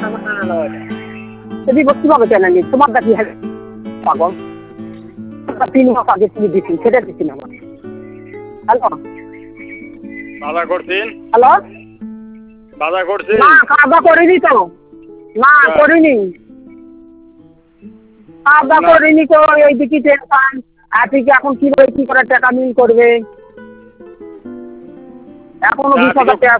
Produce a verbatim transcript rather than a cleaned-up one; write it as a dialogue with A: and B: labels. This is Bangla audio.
A: যদি কিভাবে কেন নি তোমার দাবি পাগল তিন মাস আগে তুমি দিচ্ছি সেটা দিচ্ছি না হ্যালো
B: বাধা করছেন
A: হ্যালো
B: বাধা করছেন
A: না কাদা করিনি তো না করিনি কাদা করিনি তো এই দিকে টেনশন আপনি কি এখন কিভাবে কি করে টাকা মিল করবে এখনো বিশ হাজার টাকা